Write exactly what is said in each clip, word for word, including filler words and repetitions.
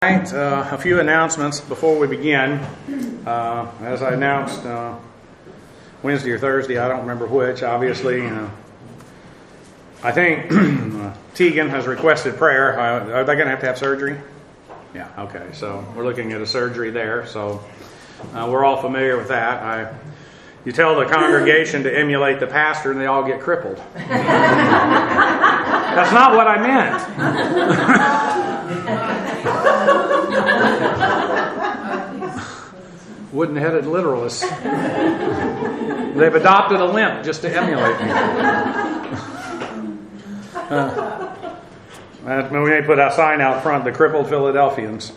Right, uh, a few announcements before we begin. Uh, as I announced uh, Wednesday or Thursday, I don't remember which, obviously. Uh, I think Tegan has requested prayer. Uh, are they going to have to have surgery? Yeah, okay. So we're looking at a surgery there. So uh, we're all familiar with that. I, you tell the congregation to emulate the pastor and they all get crippled. That's not what I meant. Wooden-headed literalists. They've adopted a limp just to emulate me. Uh, we may put a sign out front, the crippled Philadelphians.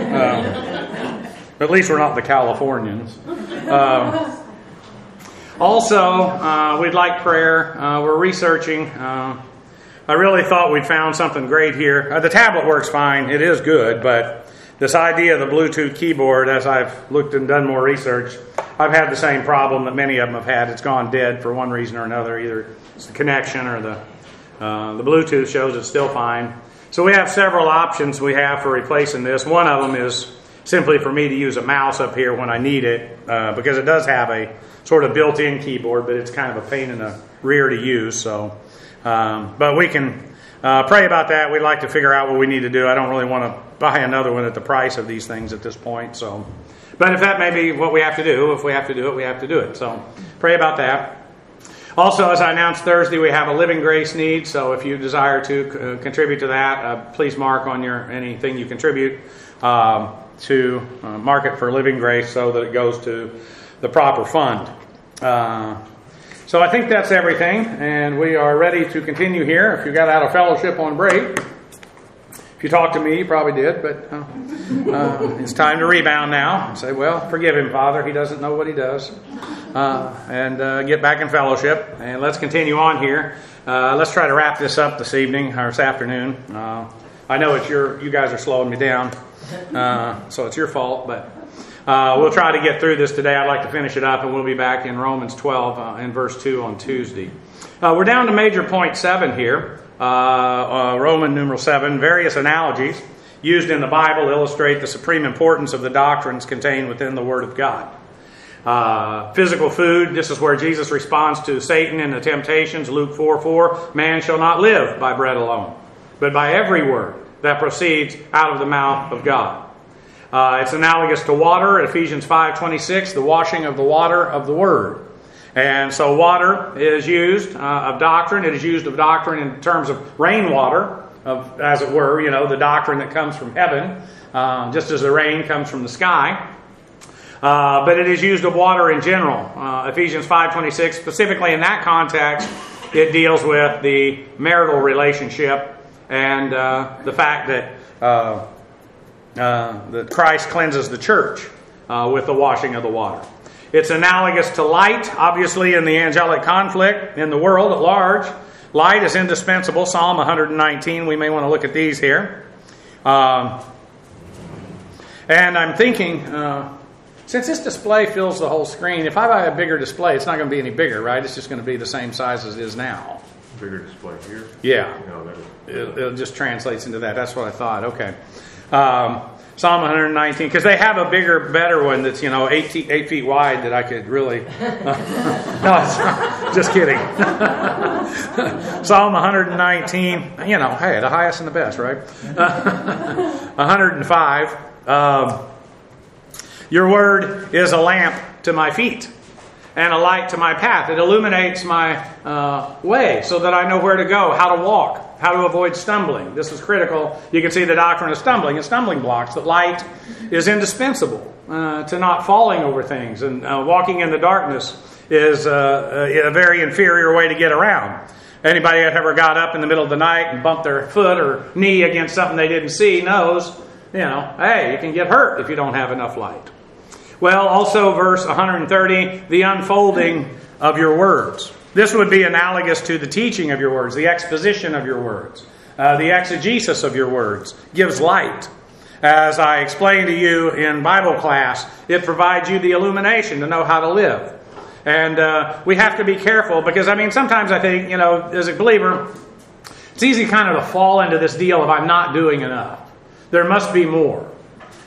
Uh, at least we're not the Californians. Uh, also, uh, we'd like prayer. Uh, we're researching. Uh, I really thought we'd found something great here. Uh, the tablet works fine. It is good, but this idea of the Bluetooth keyboard, as I've looked and done more research, I've had the same problem that many of them have had. It's gone dead for one reason or another. Either it's the connection or the uh, the Bluetooth shows it's still fine. So we have several options we have for replacing this. One of them is simply for me to use a mouse up here when I need it, uh, because it does have a sort of built-in keyboard, but it's kind of a pain in the rear to use. So, um, but we can uh, pray about that. We'd like to figure out what we need to do. I don't really want to buy another one at the price of these things at this point. So, but if that may be what we have to do, if we have to do it, we have to do it. So pray about that. Also, as I announced Thursday, we have a Living Grace need. So if you desire to uh, contribute to that, uh, please mark on your anything you contribute um, to uh, mark it for Living Grace so that it goes to the proper fund. Uh, so I think that's everything, and we are ready to continue here. If you got out of fellowship on break, if you talked to me, you probably did, but uh, uh, it's time to rebound now and say, well, forgive him, Father. He doesn't know what he does. Uh, and uh, get back in fellowship. And let's continue on here. Uh, let's try to wrap this up this evening or this afternoon. Uh, I know it's your, you guys are slowing me down, uh, so it's your fault, but uh, we'll try to get through this today. I'd like to finish it up, and we'll be back in Romans twelve uh, in verse two on Tuesday. Uh, we're down to major point seven here. Uh, uh, Roman numeral seven, various analogies used in the Bible illustrate the supreme importance of the doctrines contained within the Word of God. Uh, physical food, this is where Jesus responds to Satan in the temptations, Luke four four, man shall not live by bread alone, but by every word that proceeds out of the mouth of God. Uh, it's analogous to water, Ephesians five twenty-six, the washing of the water of the Word. And so water is used uh, of doctrine. It is used of doctrine in terms of rainwater, of, as it were, you know, the doctrine that comes from heaven, uh, just as the rain comes from the sky. Uh, but it is used of water in general. Uh, Ephesians five twenty-six, specifically in that context, it deals with the marital relationship and uh, the fact that, uh, uh, that Christ cleanses the church uh, with the washing of the water. It's analogous to light, obviously, in the angelic conflict in the world at large. Light is indispensable. Psalm one nineteen, we may want to look at these here. Um, and I'm thinking, uh, since this display fills the whole screen, if I buy a bigger display, it's not going to be any bigger, right? It's just going to be the same size as it is now. Bigger display here? Yeah. No, that it, it just translates into that. That's what I thought. Okay. Um, Psalm one nineteen, because they have a bigger, better one that's, you know, eight, eight feet wide that I could really... Uh, no, it's not. Just kidding. Psalm one nineteen, you know, hey, the highest and the best, right? one hundred five, um, your word is a lamp to my feet and a light to my path. It illuminates my uh, way so that I know where to go, how to walk, how to avoid stumbling. This is critical. You can see the doctrine of stumbling and stumbling blocks. That light is indispensable uh, to not falling over things. And uh, walking in the darkness is uh, a very inferior way to get around. Anybody that ever got up in the middle of the night and bumped their foot or knee against something they didn't see knows, you know, hey, you can get hurt if you don't have enough light. Well, also verse one thirty, the unfolding of your words. This would be analogous to the teaching of your words, the exposition of your words, uh, the exegesis of your words gives light. As I explained to you in Bible class, it provides you the illumination to know how to live. And uh, we have to be careful because, I mean, sometimes I think, you know, as a believer, it's easy kind of to fall into this deal of I'm not doing enough. There must be more.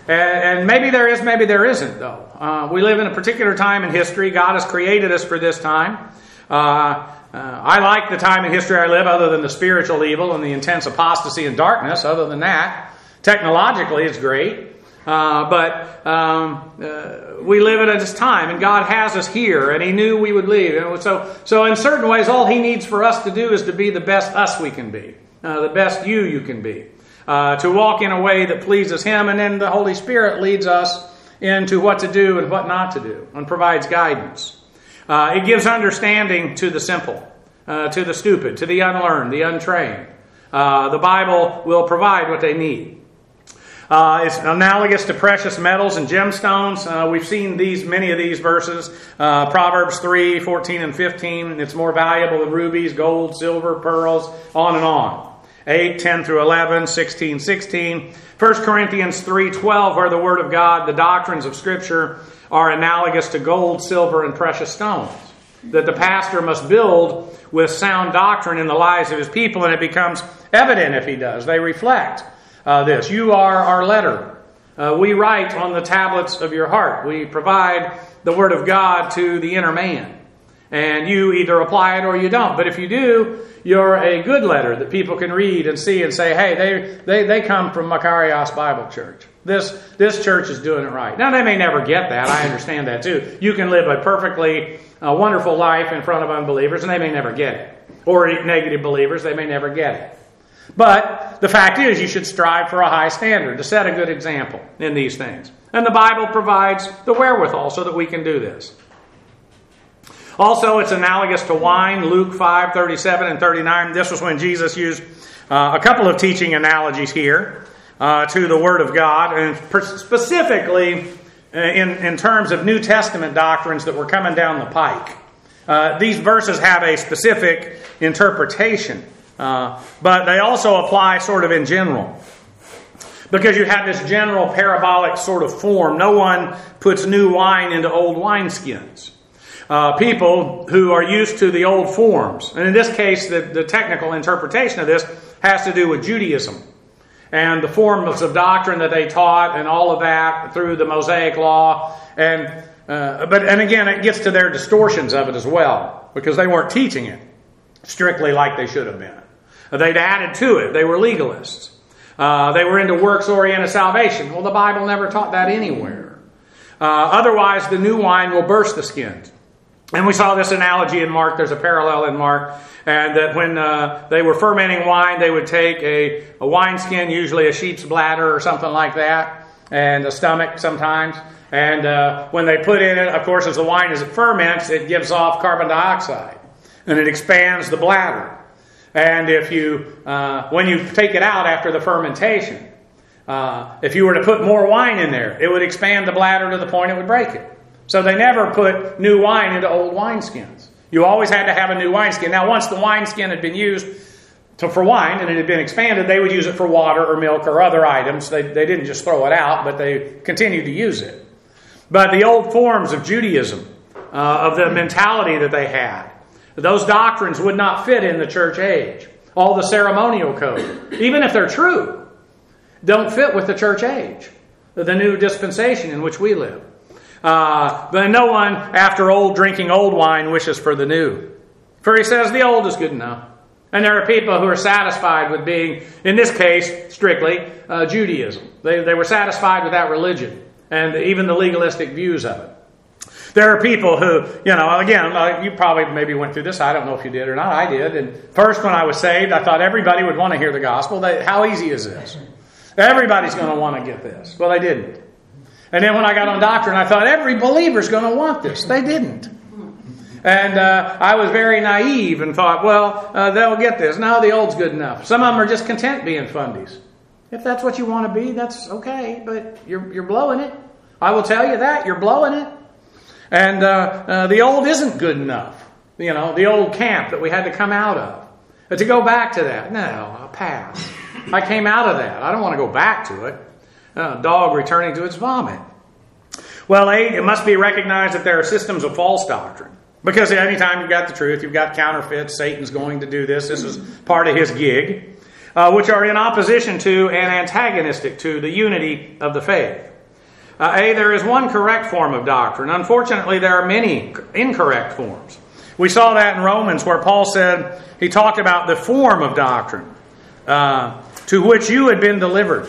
And, and maybe there is, maybe there isn't, though. Uh, we live in a particular time in history. God has created us for this time. Uh, uh, I like the time in history I live, other than the spiritual evil and the intense apostasy and darkness. Other than that, technologically, it's great. Uh, but um, uh, we live at this time, and God has us here, and He knew we would leave. And so, so in certain ways, all He needs for us to do is to be the best us we can be, uh, the best you you can be, uh, to walk in a way that pleases Him, and then the Holy Spirit leads us into what to do and what not to do, and provides guidance. Uh, it gives understanding to the simple, uh, to the stupid, to the unlearned, the untrained. Uh, the Bible will provide what they need. Uh, it's analogous to precious metals and gemstones. Uh, we've seen these, many of these verses. Uh, Proverbs three, fourteen and fifteen. It's more valuable than rubies, gold, silver, pearls, on and on. eight, ten through eleven, sixteen, sixteen. First Corinthians three, twelve, where the Word of God, the doctrines of Scripture, are analogous to gold, silver, and precious stones. That the pastor must build with sound doctrine in the lives of his people, and it becomes evident if he does. They reflect Uh, this. You are our letter. Uh, we write on the tablets of your heart. We provide the Word of God to the inner man. And you either apply it or you don't. But if you do, you're a good letter that people can read and see and say, hey, they they, they come from Makarios Bible Church. This, this church is doing it right. Now, they may never get that. I understand that too. You can live a perfectly uh, wonderful life in front of unbelievers, and they may never get it. Or negative believers, they may never get it. But the fact is, you should strive for a high standard, to set a good example in these things. And the Bible provides the wherewithal so that we can do this. Also, it's analogous to wine, Luke five, thirty-seven and thirty-nine. This was when Jesus used uh, a couple of teaching analogies here uh, to the Word of God, and specifically in, in terms of New Testament doctrines that were coming down the pike. Uh, these verses have a specific interpretation. Uh, but they also apply sort of in general. Because you have this general parabolic sort of form. No one puts new wine into old wineskins. Uh, people who are used to the old forms. And in this case, the, the technical interpretation of this has to do with Judaism. And the forms of doctrine that they taught and all of that through the Mosaic Law. And uh, but and again, it gets to their distortions of it as well. Because they weren't teaching it strictly like they should have been. They'd added to it. They were legalists. Uh, they were into works-oriented salvation. Well, the Bible never taught that anywhere. Uh, otherwise, the new wine will burst the skins. And we saw this analogy in Mark. There's a parallel in Mark. And that when uh, they were fermenting wine, they would take a, a wineskin, usually a sheep's bladder or something like that, and a stomach sometimes. And uh, when they put in it, of course, as the wine as it ferments, it gives off carbon dioxide. And it expands the bladder. And if you, uh, when you take it out after the fermentation, uh, if you were to put more wine in there, it would expand the bladder to the point it would break it. So they never put new wine into old wineskins. You always had to have a new wineskin. Now, once the wineskin had been used to, for wine and it had been expanded, they would use it for water or milk or other items. They, they didn't just throw it out, but they continued to use it. But the old forms of Judaism, uh, of the mentality that they had, those doctrines would not fit in the church age. All the ceremonial code, even if they're true, don't fit with the church age, the new dispensation in which we live. Uh, but no one, after old drinking old wine, wishes for the new. For he says the old is good enough. And there are people who are satisfied with being, in this case, strictly, uh, Judaism. They, they were satisfied with that religion and even the legalistic views of it. There are people who, you know, again, uh, you probably maybe went through this. I don't know if you did or not. I did. And first, when I was saved, I thought everybody would want to hear the gospel. They, how easy is this? Everybody's going to want to get this. Well, they didn't. And then when I got on doctrine, I thought every believer's going to want this. They didn't. And uh, I was very naive and thought, well, uh, they'll get this. No, the old's good enough. Some of them are just content being fundies. If that's what you want to be, that's okay. But you're you're blowing it. I will tell you that. You're blowing it. And uh, uh, the old isn't good enough. You know, the old camp that we had to come out of. But to go back to that, no, I'll pass. I came out of that. I don't want to go back to it. A dog returning to its vomit. Well, eight, it must be recognized that there are systems of false doctrine. Because anytime you've got the truth, you've got counterfeits. Satan's going to do this. This is part of his gig. Uh, which are in opposition to and antagonistic to the unity of the faith. Uh, A, there is one correct form of doctrine. Unfortunately, there are many incorrect forms. We saw that in Romans where Paul said, he talked about the form of doctrine uh, to which you had been delivered.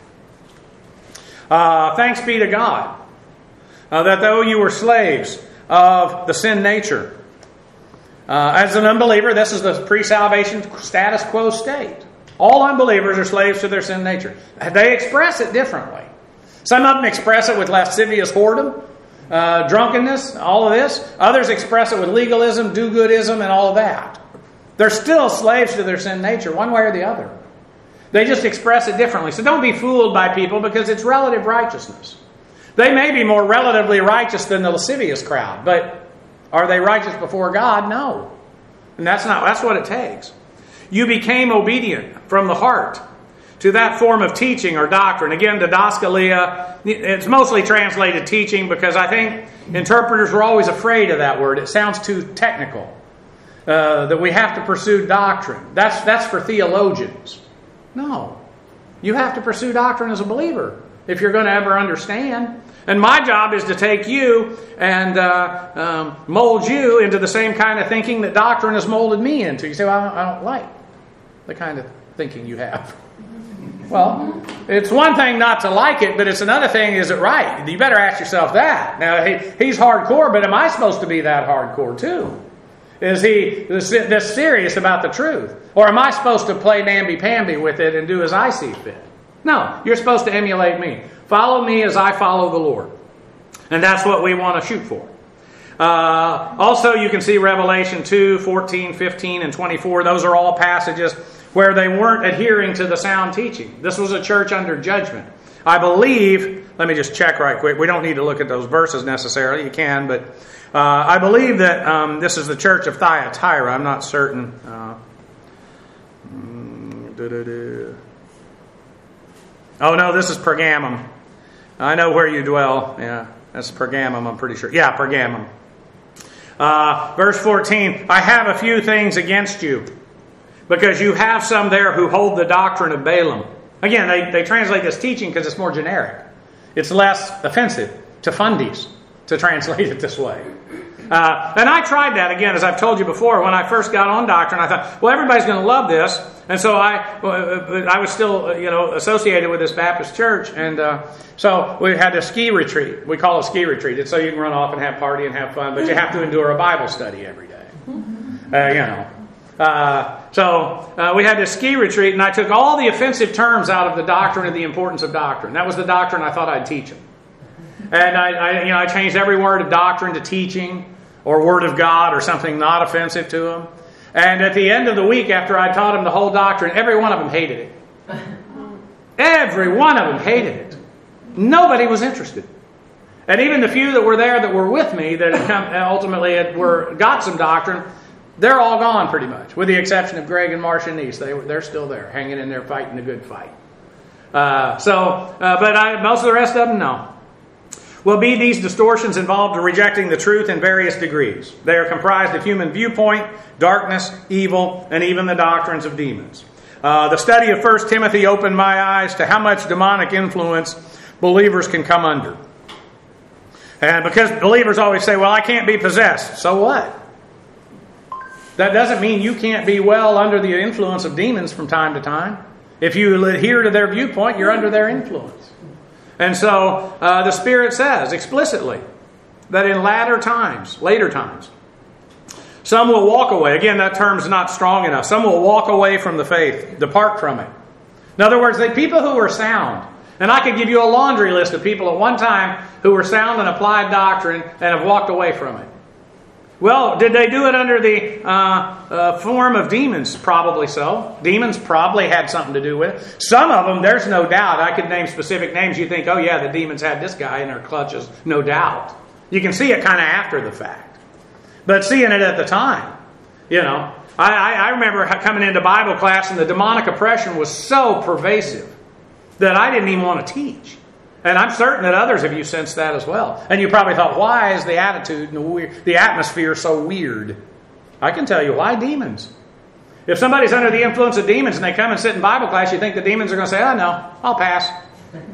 Uh, thanks be to God uh, that though you were slaves of the sin nature, uh, as an unbeliever, this is the pre-salvation status quo state. All unbelievers are slaves to their sin nature. They express it differently. Some of them express it with lascivious whoredom, uh, drunkenness, all of this. Others express it with legalism, do-goodism, and all of that. They're still slaves to their sin nature, one way or the other. They just express it differently. So don't be fooled by people because it's relative righteousness. They may be more relatively righteous than the lascivious crowd, but are they righteous before God? No. And that's not that's what it takes. You became obedient from the heart to that form of teaching or doctrine. Again, didaskalia, it's mostly translated teaching because I think interpreters were always afraid of that word. It sounds too technical. Uh, that we have to pursue doctrine. That's, that's for theologians. No. You have to pursue doctrine as a believer if you're going to ever understand. And my job is to take you and uh, um, mold you into the same kind of thinking that doctrine has molded me into. You say, well, I don't, I don't like the kind of thinking you have. Well, it's one thing not to like it, but it's another thing, is it right? You better ask yourself that. Now, he, he's hardcore, but am I supposed to be that hardcore too? Is he this, this serious about the truth? Or am I supposed to play namby-pamby with it and do as I see fit? No, you're supposed to emulate me. Follow me as I follow the Lord. And that's what we want to shoot for. Uh, also, you can see Revelation two, fourteen, fifteen, and twenty-four. Those are all passages where they weren't adhering to the sound teaching. This was a church under judgment. I believe, let me just check right quick. We don't need to look at those verses necessarily. You can, but uh, I believe that um, this is the church of Thyatira. I'm not certain. Uh, oh, no, this is Pergamum. I know where you dwell. Yeah, that's Pergamum, I'm pretty sure. Yeah, Pergamum. Uh, verse fourteen, I have a few things against you, because you have some there who hold the doctrine of Balaam. Again, they, they translate this teaching because it's more generic. It's less offensive to fundies to translate it this way. Uh, and I tried that, again, as I've told you before. When I first got on doctrine, I thought, well, everybody's going to love this. And so I I was still, you know, associated with this Baptist church. And uh, so we had a ski retreat. We call it a ski retreat. It's so you can run off and have party and have fun, but you have to endure a Bible study every day. Uh, you know. Uh, so uh, we had this ski retreat, and I took all the offensive terms out of the doctrine and the importance of doctrine. That was the doctrine I thought I'd teach them. And I, I, you know, I changed every word of doctrine to teaching or word of God or something not offensive to them. And at the end of the week, after I taught them the whole doctrine, every one of them hated it. Every one of them hated it. Nobody was interested. And even the few that were there that were with me that had come, ultimately had, were got some doctrine, they're all gone pretty much, with the exception of Greg and Marcia Neese. They, they're still there, hanging in there, fighting the good fight. Uh, so, uh, but I, most of the rest of them, no. Will be these distortions involved in rejecting the truth in various degrees. They are comprised of human viewpoint, darkness, evil, and even the doctrines of demons. Uh, the study of First Timothy opened my eyes to how much demonic influence believers can come under. And because believers always say, well, I can't be possessed. So what? That doesn't mean you can't be well under the influence of demons from time to time. If you adhere to their viewpoint, you're under their influence. And so uh, the Spirit says explicitly that in latter times, later times, some will walk away. Again, that term's not strong enough. Some will walk away from the faith, depart from it. In other words, the people who were sound. And I could give you a laundry list of people at one time who were sound and applied doctrine and have walked away from it. Well, did they do it under the uh, uh, form of demons? Probably so. Demons probably had something to do with it. Some of them, there's no doubt. I could name specific names. You think, oh yeah, the demons had this guy in their clutches. No doubt. You can see it kind of after the fact. But seeing it at the time, you know. I, I remember coming into Bible class and the demonic oppression was so pervasive that I didn't even want to teach. And I'm certain that others of you sensed that as well. And you probably thought, why is the attitude and the, weird, the atmosphere so weird? I can tell you why. Demons. If somebody's under the influence of demons and they come and sit in Bible class, you think the demons are going to say, oh no, I'll pass.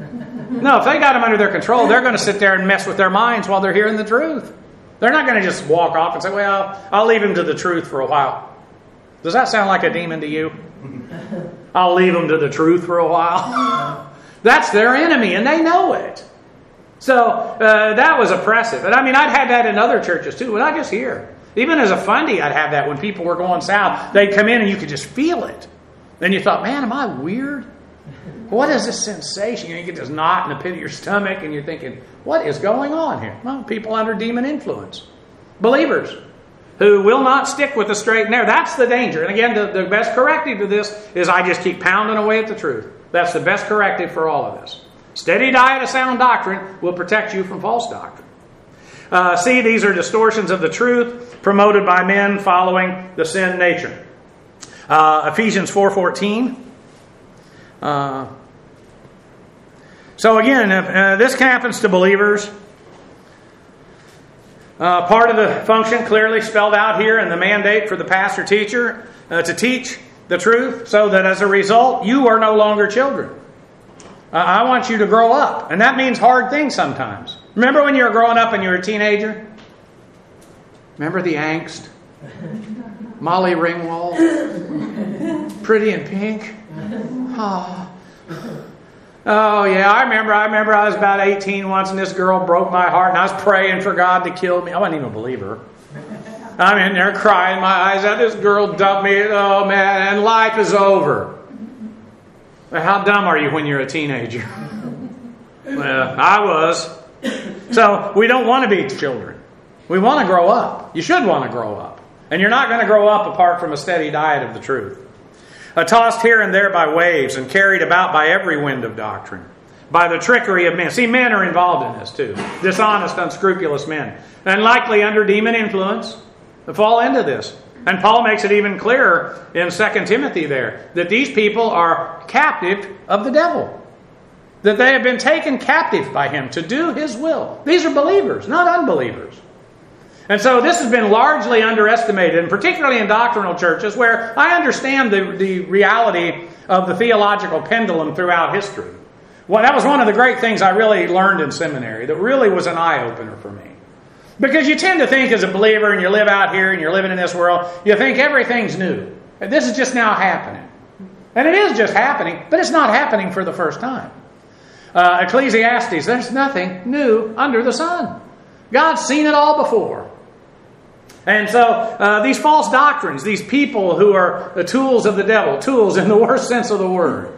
No, if they got them under their control, they're going to sit there and mess with their minds while they're hearing the truth. They're not going to just walk off and say, well, I'll leave them to the truth for a while. Does that sound like a demon to you? I'll leave them to the truth for a while. That's their enemy, and they know it. So uh, that was oppressive. And I mean, I'd had that in other churches too, but not just here. Even as a fundy, I'd have that when people were going south. They'd come in and you could just feel it. Then you thought, man, am I weird? What is this sensation? You get this knot in the pit of your stomach and you're thinking, what is going on here? Well, people under demon influence. Believers who will not stick with the straight and narrow. That's the danger. And again, the, the best corrective to this is I just keep pounding away at the truth. That's the best corrective for all of this. Steady diet of sound doctrine will protect you from false doctrine. Uh, see, these are distortions of the truth promoted by men following the sin nature. Uh, Ephesians four fourteen. Uh, so again, uh, this happens to believers. Uh, part of the function clearly spelled out here in the mandate for the pastor teacher uh, to teach the truth, so that as a result, you are no longer children. Uh, I want you to grow up, and that means hard things sometimes. Remember when you were growing up and you were a teenager? Remember the angst? Molly Ringwald? Pretty in Pink? Oh. Oh, yeah, I remember. I remember I was about eighteen once, and this girl broke my heart, and I was praying for God to kill me. I wasn't even a believer. I'm in there crying my eyes out. This girl dumped me. Oh, man, and life is over. But how dumb are you when you're a teenager? Well, I was. So we don't want to be children. We want to grow up. You should want to grow up. And you're not going to grow up apart from a steady diet of the truth. Uh, tossed here and there by waves and carried about by every wind of doctrine, by the trickery of men. See, men are involved in this too. Dishonest, unscrupulous men. And likely under demon influence, they fall into this. And Paul makes it even clearer in Second Timothy there, that these people are captive of the devil. That they have been taken captive by him to do his will. These are believers, not unbelievers. And so this has been largely underestimated, and particularly in doctrinal churches, where I understand the, the reality of the theological pendulum throughout history. Well, that was one of the great things I really learned in seminary, that really was an eye-opener for me. Because you tend to think as a believer, and you live out here, and you're living in this world, you think everything's new. And this is just now happening. And it is just happening, but it's not happening for the first time. Uh, Ecclesiastes, there's nothing new under the sun. God's seen it all before. And so uh, these false doctrines, these people who are the tools of the devil, tools in the worst sense of the word.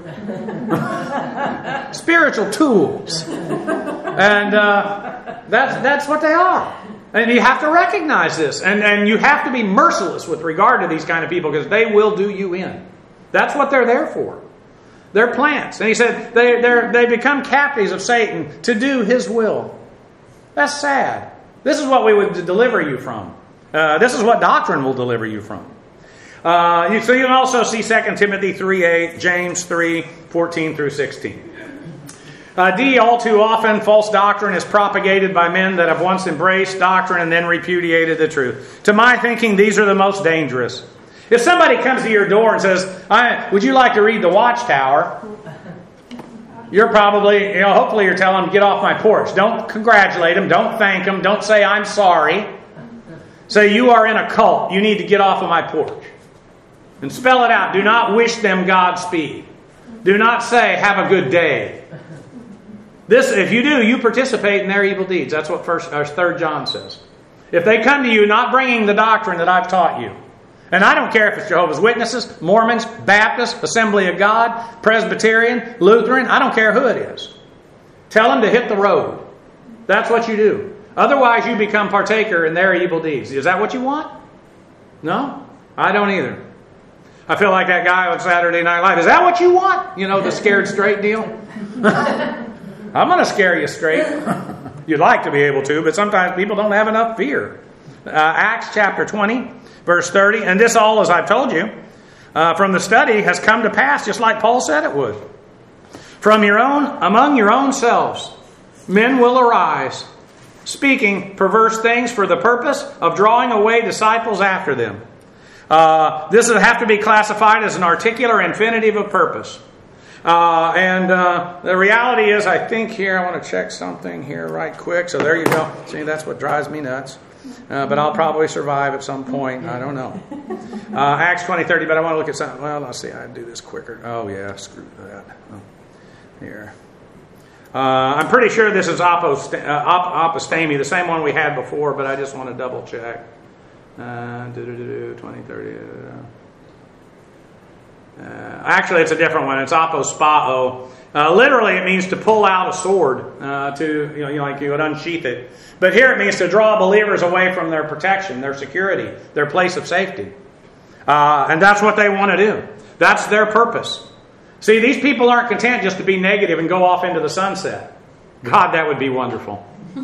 Spiritual tools. And uh, that's, that's what they are. And you have to recognize this. And, and you have to be merciless with regard to these kind of people, because they will do you in. That's what they're there for. They're plants. And he said they they're, they become captives of Satan to do his will. That's sad. This is what we would deliver you from. Uh, this is what doctrine will deliver you from. Uh, you, so you can also see Second Timothy three eight, James three fourteen through sixteen. Uh, D, all too often, false doctrine is propagated by men that have once embraced doctrine and then repudiated the truth. To my thinking, these are the most dangerous. If somebody comes to your door and says, I, would you like to read the Watchtower? You're probably, you know, hopefully you're telling them, get off my porch. Don't congratulate them. Don't thank them. Don't say, I'm sorry. Say, you are in a cult. You need to get off of my porch. And spell it out. Do not wish them Godspeed. Do not say, have a good day. This, if you do, you participate in their evil deeds. That's what first, or Third John says. If they come to you not bringing the doctrine that I've taught you, and I don't care if it's Jehovah's Witnesses, Mormons, Baptists, Assembly of God, Presbyterian, Lutheran, I don't care who it is. Tell them to hit the road. That's what you do. Otherwise, you become partaker in their evil deeds. Is that what you want? No? I don't either. I feel like that guy on Saturday Night Live. Is that what you want? You know, the scared straight deal? I'm going to scare you straight. You'd like to be able to, but sometimes people don't have enough fear. Uh, Acts chapter twenty, verse thirty. And this all, as I've told you, uh, from the study has come to pass just like Paul said it would. From your own, among your own selves, men will arise, speaking perverse things for the purpose of drawing away disciples after them. Uh, this would have to be classified as an articular infinitive of purpose. Uh, and uh, the reality is, I think here, I want to check something here right quick. So there you go. See, that's what drives me nuts. Uh, but I'll probably survive at some point. I don't know. Uh, Acts twenty thirty, but I want to look at something. Well, let's see. I'd do this quicker. Oh, yeah, screw that. Oh, here. Uh, I'm pretty sure this is apost- uh, op- apostamy, the same one we had before, but I just want to double check. Uh, twenty thirty. Uh, actually, it's a different one. It's apospao. Uh, literally, it means to pull out a sword, uh, to you know, you know, like you would unsheath it. But here it means to draw believers away from their protection, their security, their place of safety. Uh, and that's what they want to do. That's their purpose. See, these people aren't content just to be negative and go off into the sunset. God, that would be wonderful.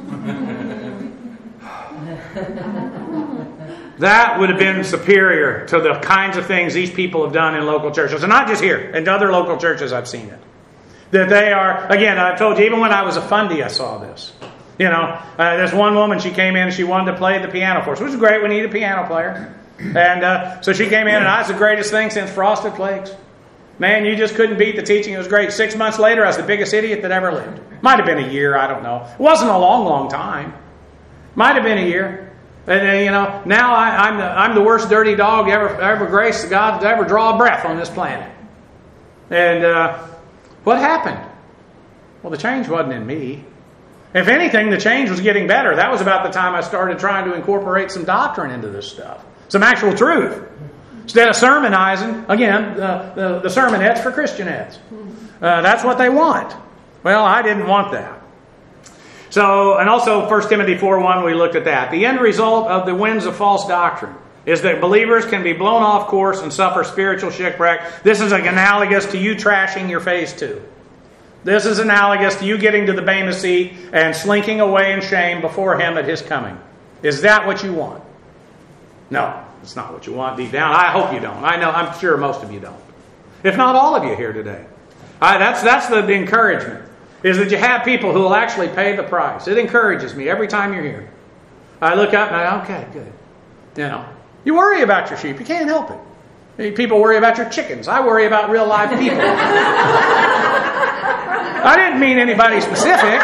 That would have been superior to the kinds of things these people have done in local churches. And not just here. In other local churches, I've seen it. That they are, again, I've told you, even when I was a fundy, I saw this. You know, uh, there's one woman, she came in and she wanted to play the piano for us, which is great. We need a piano player. And uh, so she came in, and I was the greatest thing since Frosted Flakes. Man, you just couldn't beat the teaching. It was great. Six months later, I was the biggest idiot that ever lived. Might have been a year, I don't know. It wasn't a long, long time. Might have been a year. And uh, you know, now I, I'm the I'm the worst dirty dog ever ever graced God to ever draw a breath on this planet. And uh, what happened? Well, the change wasn't in me. If anything, the change was getting better. That was about the time I started trying to incorporate some doctrine into this stuff, some actual truth. Instead of sermonizing, again, uh, the, the sermonettes for Christianettes. Uh, that's what they want. Well, I didn't want that. So, and also First Timothy four one, we looked at that. The end result of the winds of false doctrine is that believers can be blown off course and suffer spiritual shipwreck. This is analogous to you trashing your phase two. This is analogous to you getting to the Bema seat and slinking away in shame before Him at His coming. Is that what you want? No, it's not what you want deep down. I hope you don't. I know, I'm sure most of you don't. If not all of you here today. I, that's that's the, the encouragement. Is that you have people who will actually pay the price. It encourages me every time you're here. I look up and I, okay, good. You know, you worry about your sheep. You can't help it. People worry about your chickens. I worry about real live people. I didn't mean anybody specific.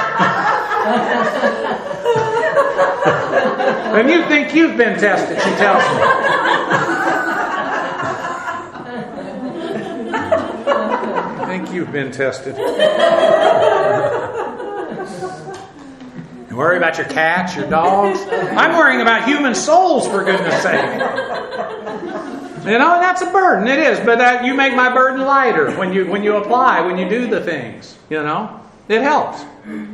When you think you've been tested, she tells me. I think you've been tested. You worry about your cats, your dogs. I'm worrying about human souls, for goodness sake. You know, and that's a burden. It is, but that, you make my burden lighter when you when you apply, when you do the things. You know, it helps.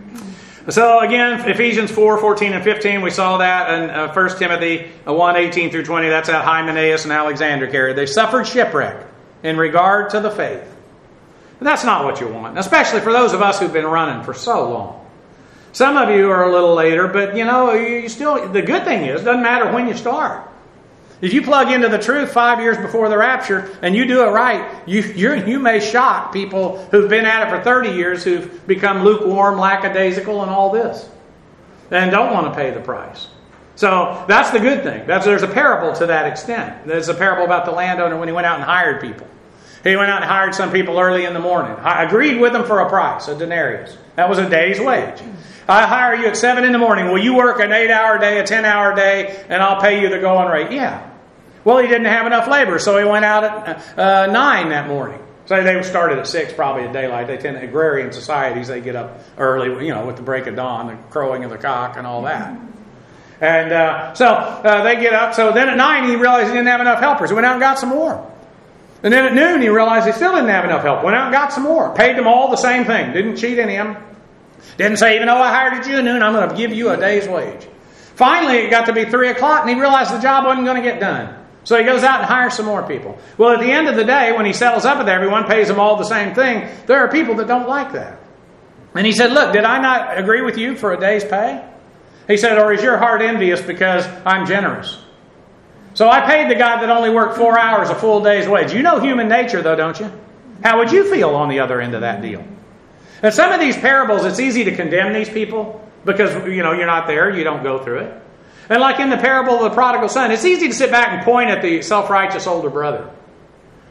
So again, Ephesians four, fourteen and fifteen, we saw that, and uh, First Timothy one, eighteen through twenty, that's how Hymenaeus and Alexander carried. They suffered shipwreck in regard to the faith. But that's not what you want, especially for those of us who've been running for so long. Some of you are a little later, but you know, you still, the good thing is, it doesn't matter when you start. If you plug into the truth five years before the rapture and you do it right, you you're, you may shock people who've been at it for thirty years, who've become lukewarm, lackadaisical, and all this, and don't want to pay the price. So that's the good thing. That's, there's a parable to that extent. There's a parable about the landowner when he went out and hired people. He went out and hired some people early in the morning. I agreed with them for a price, a denarius. That was a day's wage. I hire you at seven in the morning. Will you work an eight-hour day, a ten-hour day, and I'll pay you the going rate? Yeah. Well, he didn't have enough labor, so he went out at uh, nine that morning. So they started at six, probably at daylight. They tend to, agrarian societies, they get up early, you know, with the break of dawn, the crowing of the cock and all that. And uh, so uh, they get up. So then at nine, he realized he didn't have enough helpers. He went out and got some more. And then at noon, he realized he still didn't have enough help. Went out and got some more. Paid them all the same thing. Didn't cheat any of them. Didn't say, even though I hired you at noon, I'm going to give you a day's wage. Finally, it got to be three o'clock, and he realized the job wasn't going to get done. So he goes out and hires some more people. Well, at the end of the day, when he settles up with everyone, pays them all the same thing, there are people that don't like that. And he said, look, did I not agree with you for a day's pay? He said, or is your heart envious because I'm generous? So I paid the guy that only worked four hours a full day's wage. You know human nature, though, don't you? How would you feel on the other end of that deal? And some of these parables, it's easy to condemn these people because, you know, you're not there, you don't go through it. And like in the parable of the prodigal son, it's easy to sit back and point at the self-righteous older brother.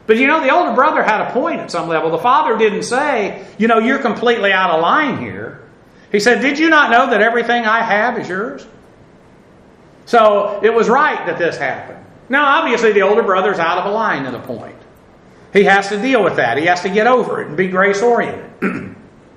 But you know, the older brother had a point at some level. The father didn't say, you know, you're completely out of line here. He said, did you not know that everything I have is yours? So it was right that this happened. Now, obviously, the older brother's out of line at a point. He has to deal with that. He has to get over it and be grace-oriented.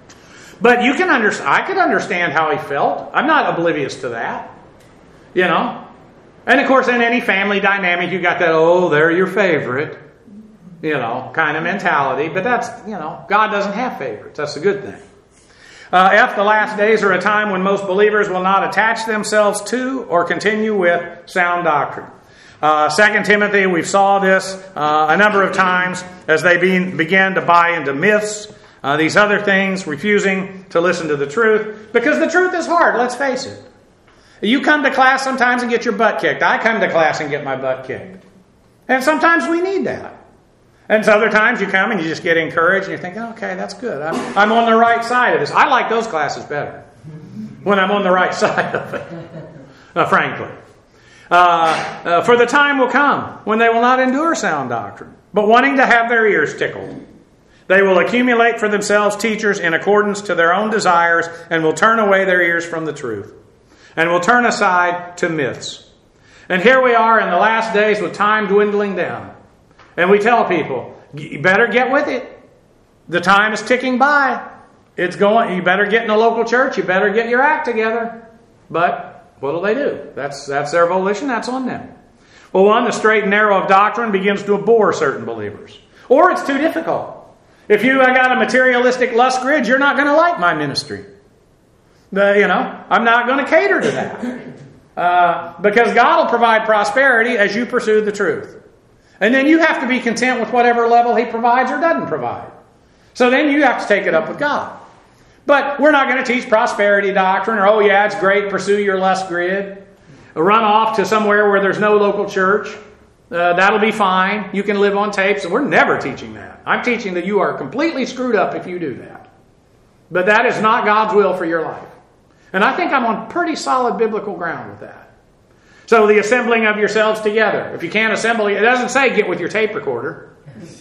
But you can understand, I could understand how he felt. I'm not oblivious to that. You know? And of course, in any family dynamic, you got that, oh, they're your favorite, you know, kind of mentality. But that's, you know, God doesn't have favorites. That's a good thing. Uh, F, the last days are a time when most believers will not attach themselves to or continue with sound doctrine. Uh, Second Timothy, we saw this uh, a number of times as they be, began to buy into myths, uh, these other things, refusing to listen to the truth. Because the truth is hard, let's face it. You come to class sometimes and get your butt kicked. I come to class and get my butt kicked. And sometimes we need that. And so other times you come and you just get encouraged and you're thinking, okay, that's good. I'm, I'm on the right side of this. I like those classes better when I'm on the right side of it, uh, frankly. Uh, uh, for the time will come when they will not endure sound doctrine, but wanting to have their ears tickled. They will accumulate for themselves teachers in accordance to their own desires and will turn away their ears from the truth and will turn aside to myths. And here we are in the last days with time dwindling down. And we tell people, you better get with it. The time is ticking by. It's going. You better get in a local church. You better get your act together. But what do they do? That's that's their volition. That's on them. Well, one, the straight and narrow of doctrine begins to bore certain believers. Or it's too difficult. If you got a materialistic lust grid, you're not going to like my ministry. The, you know, I'm not going to cater to that. Uh, because God will provide prosperity as you pursue the truth. And then you have to be content with whatever level He provides or doesn't provide. So then you have to take it up with God. But we're not going to teach prosperity doctrine or, oh yeah, it's great, pursue your lust grid. Run off to somewhere where there's no local church. Uh, that'll be fine. You can live on tapes. We're never teaching that. I'm teaching that you are completely screwed up if you do that. But that is not God's will for your life. And I think I'm on pretty solid biblical ground with that. So the assembling of yourselves together. If you can't assemble, it doesn't say get with your tape recorder.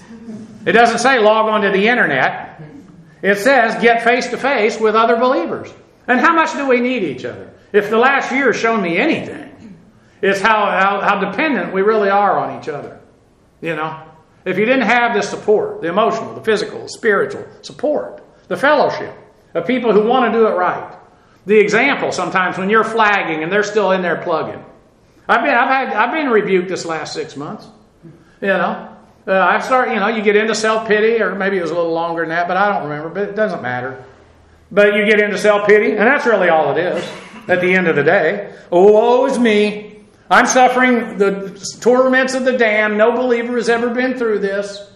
It doesn't say log on to the internet. It says get face to face with other believers. And how much do we need each other? If the last year has shown me anything, it's how, how, how dependent we really are on each other. You know? If you didn't have the support, the emotional, the physical, the spiritual support, the fellowship of people who want to do it right. The example sometimes when you're flagging and they're still in there plugging. I've been, I've had, I've been rebuked this last six months. You know, uh, I've started. You know, you get into self pity, or maybe it was a little longer than that, but I don't remember. But it doesn't matter. But you get into self pity, and that's really all it is. At the end of the day, oh, woe is me. I'm suffering the torments of the damned. No believer has ever been through this.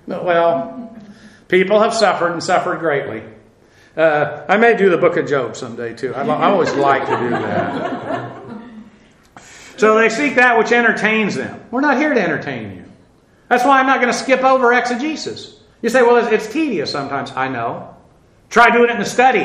Well, people have suffered and suffered greatly. Uh, I may do the Book of Job someday too. I, I always like to do that. So they seek that which entertains them. We're not here to entertain you. That's why I'm not going to skip over exegesis. You say, well, it's, it's tedious sometimes. I know. Try doing it in a study.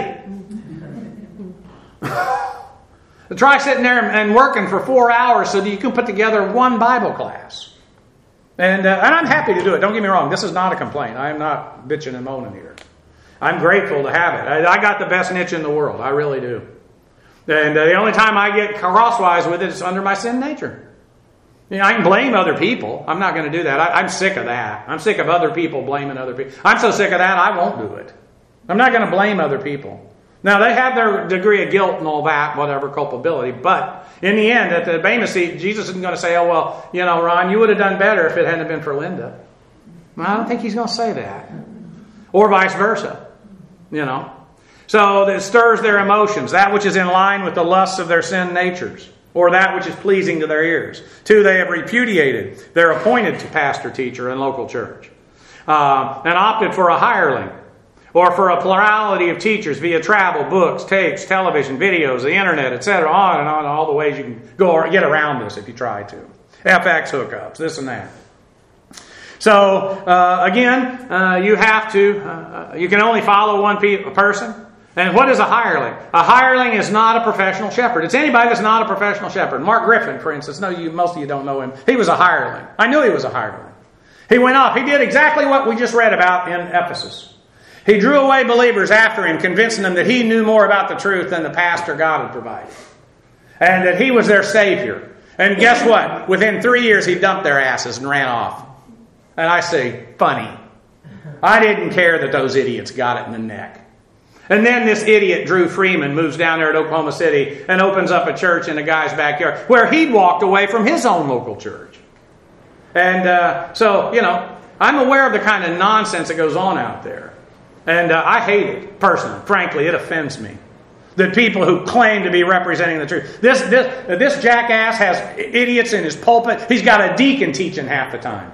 Try sitting there and working for four hours so that you can put together one Bible class. And, uh, and I'm happy to do it. Don't get me wrong. This is not a complaint. I am not bitching and moaning here. I'm grateful to have it. I, I got the best niche in the world. I really do. And uh, the only time I get crosswise with it is under my sin nature. You know, I can blame other people. I'm not going to do that. I, I'm sick of that. I'm sick of other people blaming other people. I'm so sick of that, I won't do it. I'm not going to blame other people. Now, they have their degree of guilt and all that, whatever culpability. But in the end, at the Bema seat, Jesus isn't going to say, oh, well, you know, Ron, you would have done better if it hadn't been for Linda. Well, I don't think He's going to say that. Or vice versa. You know. So it stirs their emotions, that which is in line with the lusts of their sin natures, or that which is pleasing to their ears. Two, they have repudiated their appointed pastor, teacher, and local church, uh, and opted for a hireling, or for a plurality of teachers via travel, books, tapes, television, videos, the internet, et cetera, on and on, all the ways you can go or get around this if you try to. F X hookups, this and that. So, uh, again, uh, you have to, uh, you can only follow one pe- person. And what is a hireling? A hireling is not a professional shepherd. It's anybody that's not a professional shepherd. Mark Griffin, for instance. No, you, most of you don't know him. He was a hireling. I knew he was a hireling. He went off. He did exactly what we just read about in Ephesus. He drew away believers after him, convincing them that he knew more about the truth than the pastor God had provided. And that he was their Savior. And guess what? Within three years, he dumped their asses and ran off. And I say, funny. I didn't care that those idiots got it in the neck. And then this idiot, Drew Freeman, moves down there at Oklahoma City and opens up a church in a guy's backyard where he'd walked away from his own local church. And uh, so, you know, I'm aware of the kind of nonsense that goes on out there. And uh, I hate it, personally. Frankly, it offends me. The people who claim to be representing the truth. This, this, this jackass has idiots in his pulpit. He's got a deacon teaching half the time.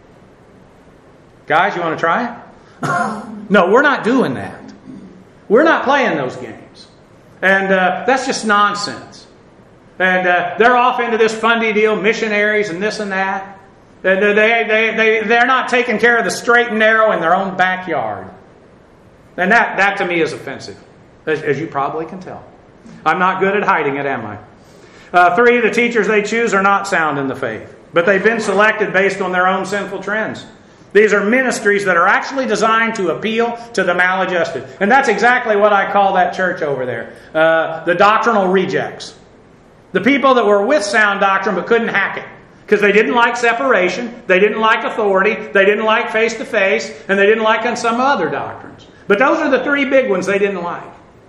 Guys, you want to try it? No, we're not doing that. We're not playing those games. And uh, that's just nonsense. And uh, they're off into this fundy deal, missionaries and this and that. They, they, they, they, they're not taking care of the straight and narrow in their own backyard. And that, that to me is offensive, as, as you probably can tell. I'm not good at hiding it, am I? Uh, three, the teachers they choose are not sound in the faith, but they've been selected based on their own sinful trends. These are ministries that are actually designed to appeal to the maladjusted. And that's exactly what I call that church over there. Uh, the doctrinal rejects. The people that were with sound doctrine but couldn't hack it. Because they didn't like separation, they didn't like authority, they didn't like face-to-face, and they didn't like on some other doctrines. But those are the three big ones they didn't like.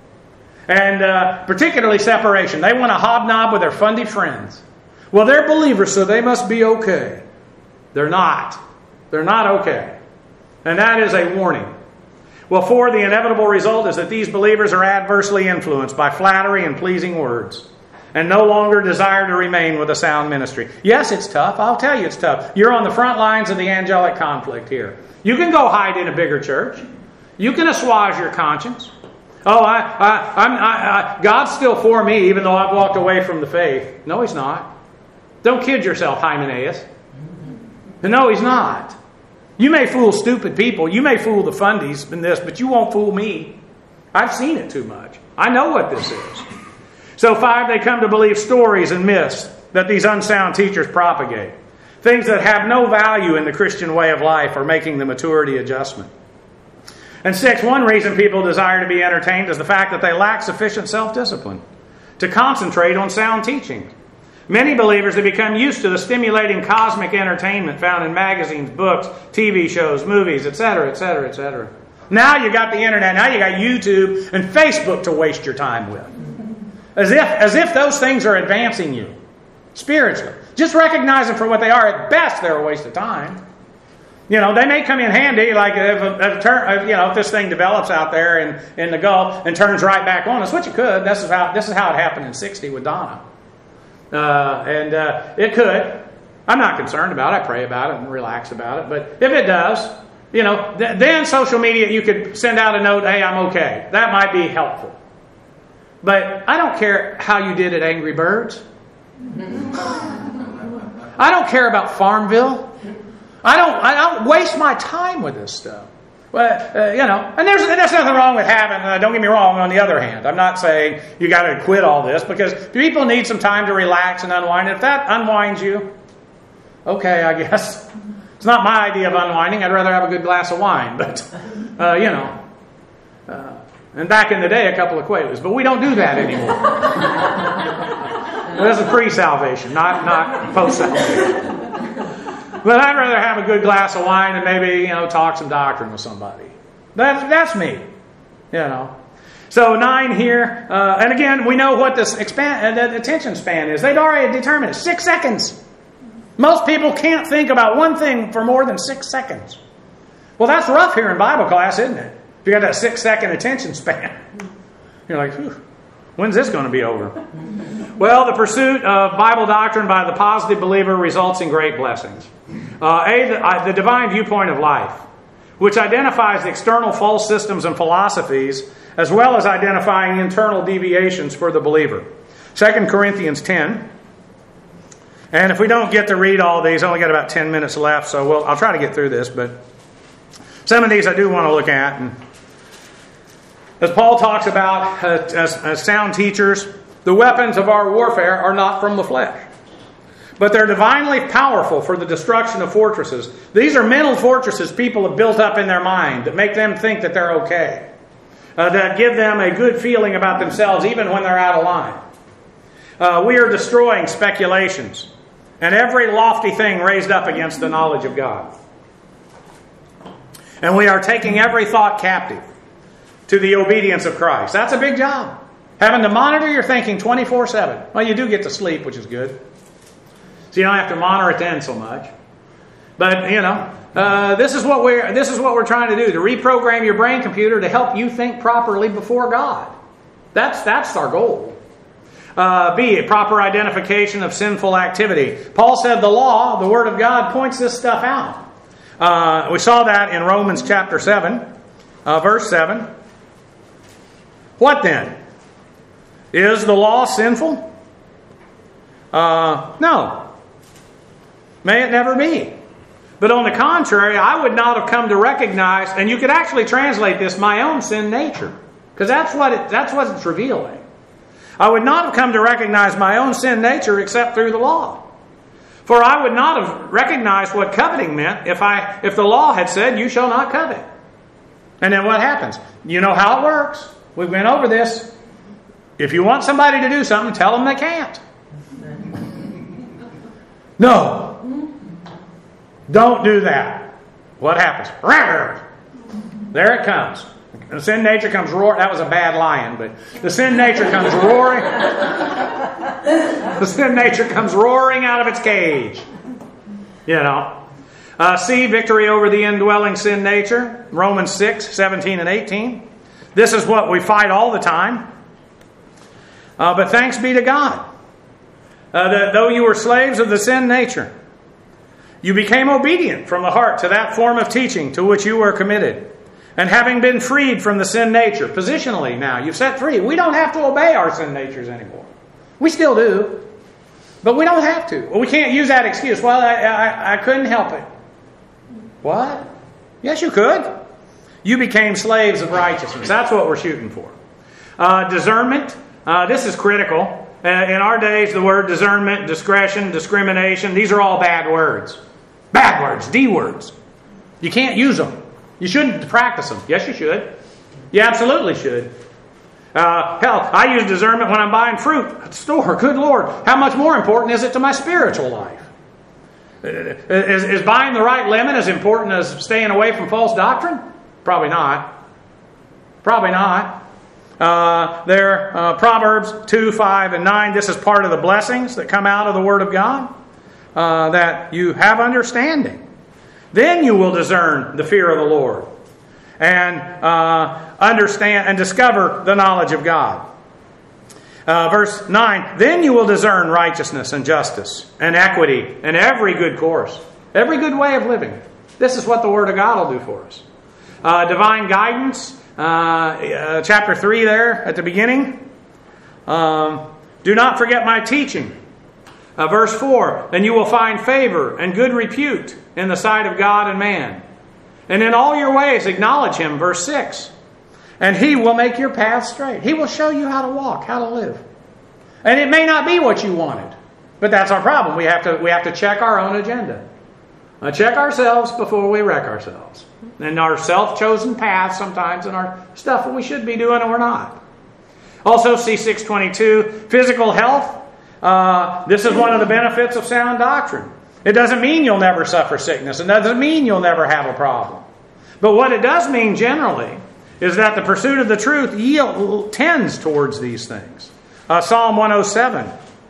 And uh, particularly separation. They want to hobnob with their fundy friends. Well, they're believers, so they must be okay. They're not. They're not okay. And that is a warning. Well, four, the inevitable result is that these believers are adversely influenced by flattery and pleasing words and no longer desire to remain with a sound ministry. Yes, it's tough. I'll tell you it's tough. You're on the front lines of the angelic conflict here. You can go hide in a bigger church. You can assuage your conscience. Oh, I, I, I'm, I, I, God's still for me even though I've walked away from the faith. No, He's not. Don't kid yourself, Hymenaeus. No, He's not. You may fool stupid people. You may fool the fundies in this, but you won't fool me. I've seen it too much. I know what this is. So five, they come to believe stories and myths that these unsound teachers propagate. Things that have no value in the Christian way of life or making the maturity adjustment. And six, one reason people desire to be entertained is the fact that they lack sufficient self-discipline to concentrate on sound teaching. Many believers have become used to the stimulating cosmic entertainment found in magazines, books, T V shows, movies, et cetera, et cetera, et cetera. Now you got the internet, now you got YouTube and Facebook to waste your time with. As if, as if those things are advancing you spiritually. Just recognize them for what they are. At best, they're a waste of time. You know, they may come in handy, like if, a, a turn, you know, if this thing develops out there in, in the Gulf and turns right back on us, which it could. This is how this is how it happened in sixty with Donna. Uh, and uh, it could. I'm not concerned about it. I pray about it and relax about it. But if it does, you know, th- then social media, you could send out a note, hey, I'm okay. That might be helpful. But I don't care how you did at Angry Birds. I don't care about Farmville. I don't, I don't waste my time with this stuff. Well, uh, you know, and there's, there's nothing wrong with having, uh, don't get me wrong, on the other hand. I'm not saying you got to quit all this because people need some time to relax and unwind. If that unwinds you, okay, I guess. It's not my idea of unwinding. I'd rather have a good glass of wine. But, uh, you know, uh, and back in the day, a couple of Quaaludes. But we don't do that anymore. This is pre-salvation, not, not post-salvation. But I'd rather have a good glass of wine and maybe, you know, talk some doctrine with somebody. That's, that's me, you know. So nine here. Uh, and again, we know what this expand, uh, the attention span is. They've already determined it. Six seconds. Most people can't think about one thing for more than six seconds. Well, that's rough here in Bible class, isn't it? If you got that six-second attention span. You're like, whew, when's this going to be over? Well, the pursuit of Bible doctrine by the positive believer results in great blessings. Uh, A, the, uh, the divine viewpoint of life, which identifies the external false systems and philosophies, as well as identifying internal deviations for the believer. Second Corinthians ten. And if we don't get to read all these, I only got about ten minutes left, so we'll, I'll try to get through this. But some of these I do want to look at. And as Paul talks about, uh, as, as sound teachers, the weapons of our warfare are not from the flesh, But they're divinely powerful for the destruction of fortresses. These are mental fortresses people have built up in their mind that make them think that they're okay. Uh, that give them a good feeling about themselves even when they're out of line. Uh, we are destroying speculations and every lofty thing raised up against the knowledge of God. And we are taking every thought captive to the obedience of Christ. That's a big job. Having to monitor your thinking twenty-four seven. Well, you do get to sleep, which is good. So you don't have to monitor it then so much. But, you know, uh, this is what we're this is what we're trying to do, to reprogram your brain computer to help you think properly before God. That's that's our goal. Uh, B, a proper identification of sinful activity. Paul said the law, the Word of God, points this stuff out. Uh, we saw that in Romans chapter seven, uh, verse seven. What then? Is the law sinful? Uh, no. May it never be. But on the contrary, I would not have come to recognize, and you could actually translate this, my own sin nature. Because that's what it, that's what it's revealing. I would not have come to recognize my own sin nature except through the law. For I would not have recognized what coveting meant if I if the law had said, you shall not covet. And then what happens? You know how it works. We went over this. If you want somebody to do something, tell them they can't. No. Don't do that. What happens? There it comes. The sin nature comes roaring. That was a bad lion, but the sin nature comes roaring. The sin nature comes roaring out of its cage. You know. Uh, C, victory over the indwelling sin nature. Romans six, seventeen and eighteen. This is what we fight all the time. Uh, but thanks be to God. Uh, that though you were slaves of the sin nature, you became obedient from the heart to that form of teaching to which you were committed. And having been freed from the sin nature, positionally now, you've set free. We don't have to obey our sin natures anymore. We still do. But we don't have to. Well, we can't use that excuse. Well, I, I, I couldn't help it. What? Yes, you could. You became slaves of righteousness. That's what we're shooting for. Uh, discernment. Uh, this is critical. Uh, in our days, the word discernment, discretion, discrimination, these are all bad words. Bad words. D words. You can't use them. You shouldn't practice them. Yes, you should. You absolutely should. Uh, hell, I use discernment when I'm buying fruit at the store. Good Lord. How much more important is it to my spiritual life? Is, is buying the right lemon as important as staying away from false doctrine? Probably not. Probably not. Uh, there, uh, Proverbs two, five, and nine. This is part of the blessings that come out of the Word of God. Uh, that you have understanding. Then you will discern the fear of the Lord and uh, understand and discover the knowledge of God. Uh, verse nine, then you will discern righteousness and justice and equity and every good course, every good way of living. This is what the Word of God will do for us. Uh, divine guidance, uh, uh, chapter three there at the beginning. Um, do not forget my teaching. Uh, verse four, then you will find favor and good repute in the sight of God and man. And in all your ways acknowledge Him, verse six. And He will make your path straight. He will show you how to walk, how to live. And it may not be what you wanted. But that's our problem. We have to, we have to check our own agenda. Uh, check ourselves before we wreck ourselves. And our self-chosen path sometimes and our stuff that we should be doing and we're not. Also, C six twenty-two, physical health. Uh, this is one of the benefits of sound doctrine. It doesn't mean you'll never suffer sickness. It doesn't mean you'll never have a problem. But what it does mean generally is that the pursuit of the truth yield, tends towards these things. Uh, Psalm one oh seven.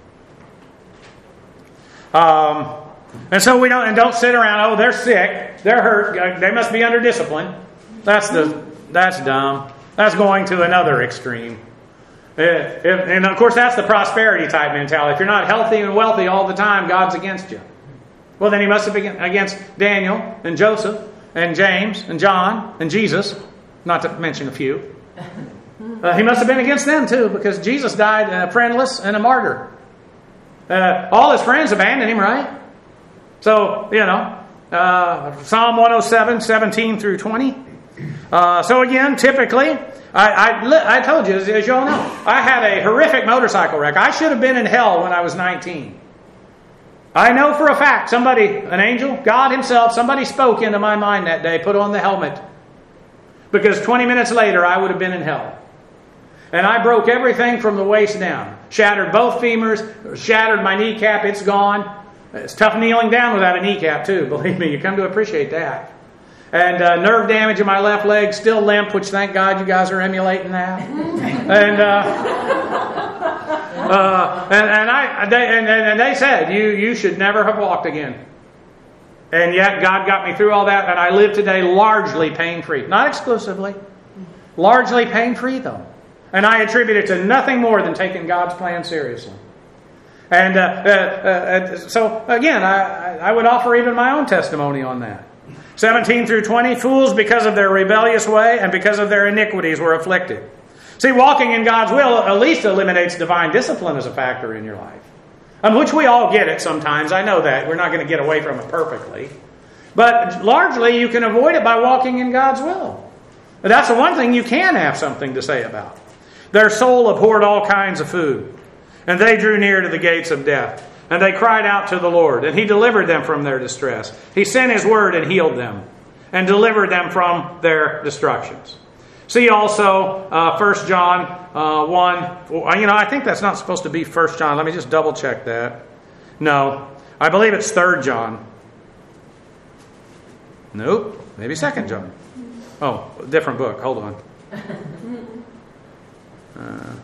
Um, and so we don't and don't sit around. Oh, they're sick. They're hurt. They must be under discipline. That's the that's dumb. That's going to another extreme. If, and of course, that's the prosperity type mentality. If you're not healthy and wealthy all the time, God's against you. Well, then He must have been against Daniel and Joseph and James and John and Jesus, not to mention a few. Uh, he must have been against them too, because Jesus died uh, friendless and a martyr. Uh, all his friends abandoned Him, right? So, you know, uh, Psalm one oh seven, seventeen through twenty. Uh, so again, typically, I, I, I told you, as, as you all know, I had a horrific motorcycle wreck. I should have been in hell when I was nineteen. I know for a fact somebody, an angel, God himself, somebody spoke into my mind that day, put on the helmet. Because twenty minutes later, I would have been in hell. And I broke everything from the waist down. Shattered both femurs, shattered my kneecap, it's gone. It's tough kneeling down without a kneecap too, believe me, you come to appreciate that. And uh, nerve damage in my left leg, still limp, which thank God you guys are emulating that. and, uh, uh, and and I they, and, and they said you you should never have walked again. And yet God got me through all that, and I live today largely pain-free, not exclusively, largely pain-free though. And I attribute it to nothing more than taking God's plan seriously. And uh, uh, uh, so again, I, I would offer even my own testimony on that. seventeen through twenty, fools because of their rebellious way and because of their iniquities were afflicted. See, walking in God's will at least eliminates divine discipline as a factor in your life. On which we all get it sometimes. I know that. We're not going to get away from it perfectly. But largely you can avoid it by walking in God's will. But that's the one thing you can have something to say about. Their soul abhorred all kinds of food, and they drew near to the gates of death. And they cried out to the Lord, and He delivered them from their distress. He sent His word and healed them, and delivered them from their destructions. See also uh, First John uh, one. You know, I think that's not supposed to be First John. Let me just double check that. No, I believe it's Third John. Nope, maybe Second John. Oh, different book. Hold on. Uh,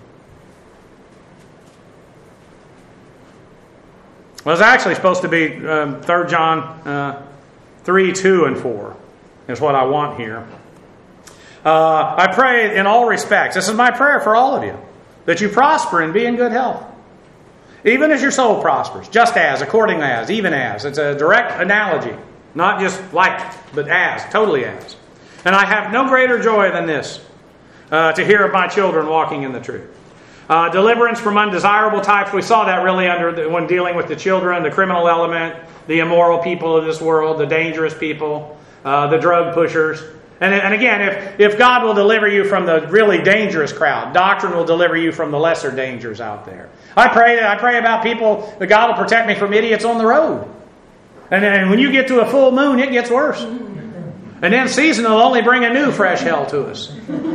well, it's actually supposed to be um, Third John uh, three, two, and four is what I want here. Uh, I pray in all respects. This is my prayer for all of you. That you prosper and be in good health. Even as your soul prospers. Just as, according as, even as. It's a direct analogy. Not just like, but as. Totally as. And I have no greater joy than this. Uh, to hear of my children walking in the truth. Uh, deliverance from undesirable types. We saw that really under the, when dealing with the children, the criminal element, the immoral people of this world, the dangerous people, uh, the drug pushers. And, and again, if, if God will deliver you from the really dangerous crowd, doctrine will deliver you from the lesser dangers out there. I pray I pray about people that God will protect me from idiots on the road. And then when you get to a full moon, it gets worse. And then season will only bring a new fresh hell to us.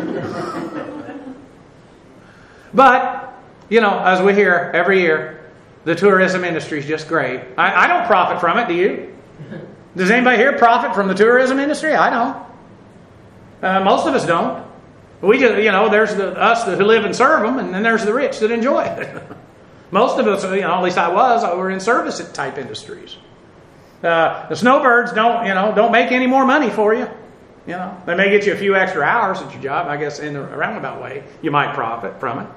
But, you know, as we hear every year, the tourism industry is just great. I, I don't profit from it, do you? Does anybody here profit from the tourism industry? I don't. Uh, most of us don't. We just, you know, there's the us who live and serve them, and then there's the rich that enjoy it. Most of us, you know, at least I was, we're in service type industries. Uh, the snowbirds don't, you know, don't make any more money for you. You know, they may get you a few extra hours at your job. I guess in a roundabout way, you might profit from it.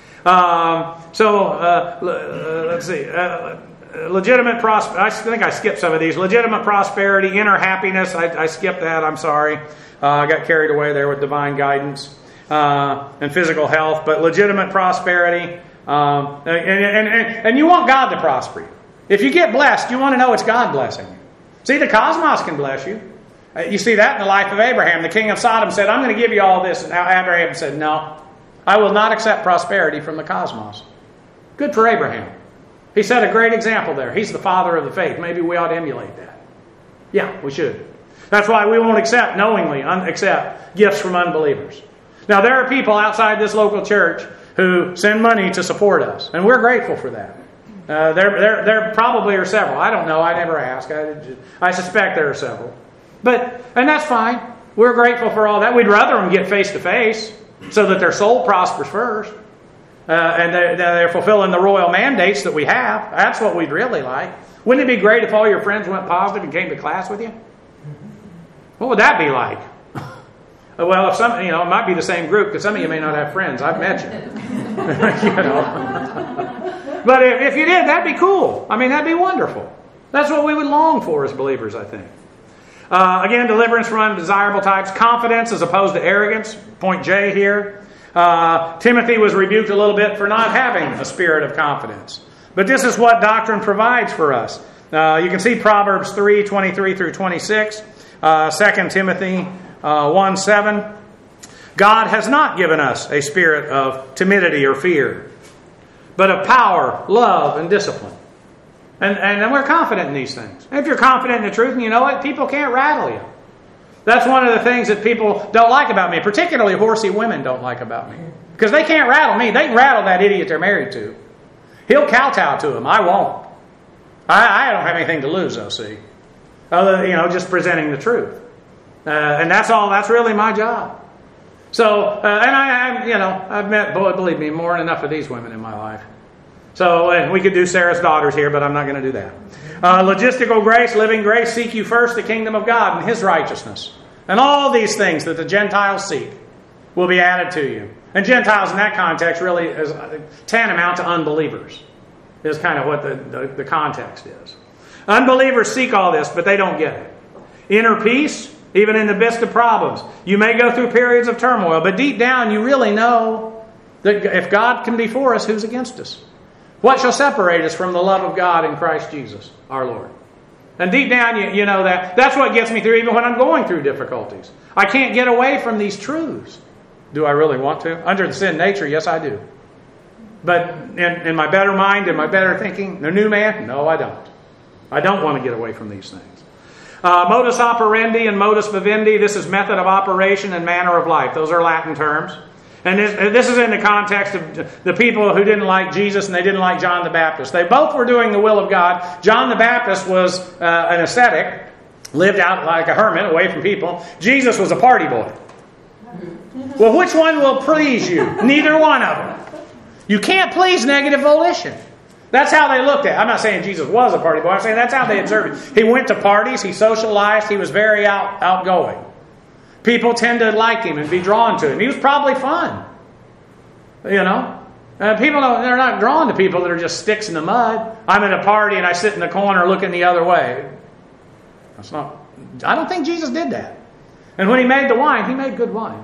Um, so uh, uh, let's see, uh, legitimate prosperity. I think I skipped some of these. Legitimate prosperity, inner happiness. I, I skipped that. I'm sorry. Uh, I got carried away there with divine guidance uh, and physical health. But legitimate prosperity, um, and, and, and and you want God to prosper you. If you get blessed, you want to know it's God blessing you. See, the cosmos can bless you. You see that in the life of Abraham. The king of Sodom said, I'm going to give you all this. And Abraham said, no, I will not accept prosperity from the cosmos. Good for Abraham. He set a great example there. He's the father of the faith. Maybe we ought to emulate that. Yeah, we should. That's why we won't accept, knowingly, un- accept gifts from unbelievers. Now, there are people outside this local church who send money to support us. And we're grateful for that. Uh, there, there, there probably are several. I don't know. I never ask. I, I suspect there are several. But, and that's fine. We're grateful for all that. We'd rather them get face to face so that their soul prospers first. Uh, and they're, they're fulfilling the royal mandates that we have. That's what we'd really like. Wouldn't it be great if all your friends went positive and came to class with you? What would that be like? Well, if some, you know, it might be the same group because some of you may not have friends. I've met you. You know. But if, if you did, that'd be cool. I mean, that'd be wonderful. That's what we would long for as believers, I think. Uh, again, deliverance from undesirable types. Confidence as opposed to arrogance. Point J here. Uh, Timothy was rebuked a little bit for not having a spirit of confidence. But this is what doctrine provides for us. Uh, you can see Proverbs three, twenty-three through twenty-six. Uh, Second Timothy uh, one, seven. God has not given us a spirit of timidity or fear, but of power, love, and discipline. And, and we're confident in these things. If you're confident in the truth and you know it, people can't rattle you. That's one of the things that people don't like about me, particularly horsey women don't like about me. Because they can't rattle me. They can rattle that idiot they're married to. He'll kowtow to him. I won't. I, I don't have anything to lose, though, see. Other, you know, just presenting the truth. Uh, and that's all, that's really my job. So, uh, and I, I, you know, I've met, boy, believe me, more than enough of these women in my life. So, and we could do Sarah's daughters here, but I'm not going to do that. Uh, logistical grace, living grace, seek you first the kingdom of God and His righteousness. And all these things that the Gentiles seek will be added to you. And Gentiles in that context really is tantamount to unbelievers, is kind of what the, the, the context is. Unbelievers seek all this, but they don't get it. Inner peace, even in the midst of problems. You may go through periods of turmoil, but deep down you really know that if God can be for us, who's against us? What shall separate us from the love of God in Christ Jesus, our Lord? And deep down, you, you know that. That's what gets me through even when I'm going through difficulties. I can't get away from these truths. Do I really want to? Under the sin nature, yes, I do. But in, in my better mind, in my better thinking, the new man, no, I don't. I don't want to get away from these things. Uh, modus operandi and modus vivendi, this is method of operation and manner of life. Those are Latin terms. And this, this is in the context of the people who didn't like Jesus and they didn't like John the Baptist. They both were doing the will of God. John the Baptist was uh, an ascetic, lived out like a hermit, away from people. Jesus was a party boy. Well, which one will please you? Neither one of them. You can't please negative volition. That's how they looked at it. I'm not saying Jesus was a party boy. I'm saying that's how they observed it. He went to parties. He socialized. He was very out, outgoing. People tend to like him and be drawn to him. He was probably fun. You know? Uh, people don't, they're not drawn to people that are just sticks in the mud. I'm at a party and I sit in the corner looking the other way. That's not... I don't think Jesus did that. And when He made the wine, He made good wine.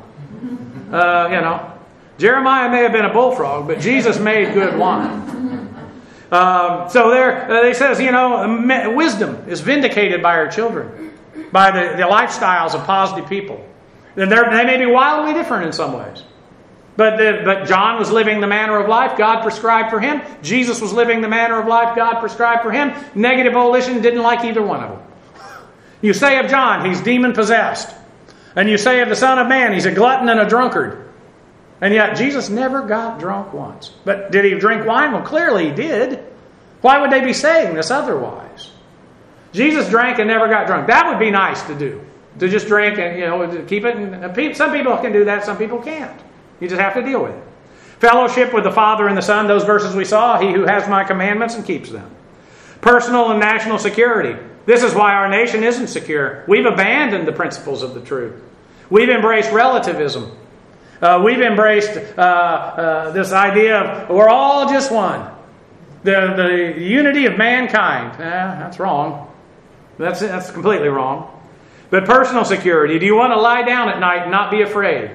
Uh, you know, Jeremiah may have been a bullfrog, but Jesus made good wine. Um, so there, uh, it says, you know, wisdom is vindicated by her children, by the, the lifestyles of positive people. And they may be wildly different in some ways. But, the, but John was living the manner of life God prescribed for him. Jesus was living the manner of life God prescribed for him. Negative volition didn't like either one of them. You say of John, he's demon-possessed. And you say of the Son of Man, he's a glutton and a drunkard. And yet Jesus never got drunk once. But did He drink wine? Well, clearly He did. Why would they be saying this otherwise? Jesus drank and never got drunk. That would be nice to do. To just drink and, you know, to keep it. And some people can do that, some people can't. You just have to deal with it. Fellowship with the Father and the Son, those verses we saw. He who has my commandments and keeps them. Personal and national security. This is why our nation isn't secure. We've abandoned the principles of the truth. We've embraced relativism. Uh, we've embraced uh, uh, this idea of we're all just one. The, the unity of mankind. Eh, that's wrong. That's, that's completely wrong. But personal security. Do you want to lie down at night and not be afraid?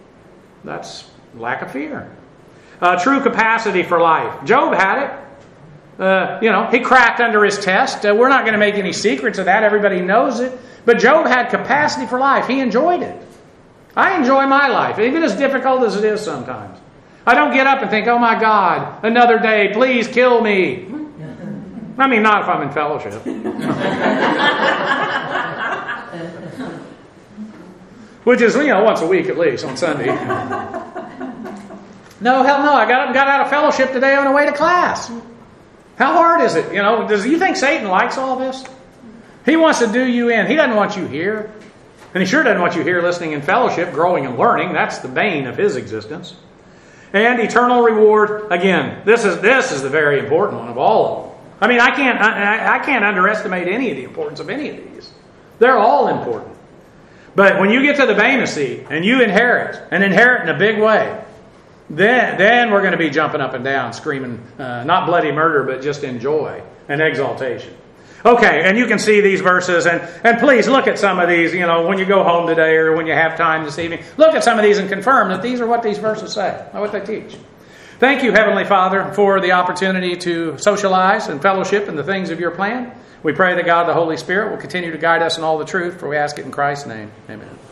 That's lack of fear. Uh, true capacity for life. Job had it. Uh, you know, he cracked under his test. Uh, we're not going to make any secrets of that. Everybody knows it. But Job had capacity for life. He enjoyed it. I enjoy my life, even as difficult as it is sometimes. I don't get up and think, oh my God, another day, please kill me. I mean, not if I'm in fellowship. Which is, you know, once a week at least on Sunday. No, hell no, I got up and got out of fellowship today on the way to class. How hard is it? You know, does you think Satan likes all this? He wants to do you in. He doesn't want you here. And he sure doesn't want you here listening in fellowship, growing and learning. That's the bane of his existence. And eternal reward. Again, this is this is the very important one of all of them. I mean, I can't I, I can't underestimate any of the importance of any of these. They're all important. But when you get to the Bema seat and you inherit, and inherit in a big way, then then we're going to be jumping up and down, screaming, uh, not bloody murder, but just in joy and exaltation. Okay, and you can see these verses, and, and please look at some of these, you know, when you go home today or when you have time this evening. Look at some of these and confirm that these are what these verses say, what they teach. Thank you, Heavenly Father, for the opportunity to socialize and fellowship in the things of your plan. We pray that God, the Holy Spirit, will continue to guide us in all the truth, for we ask it in Christ's name. Amen.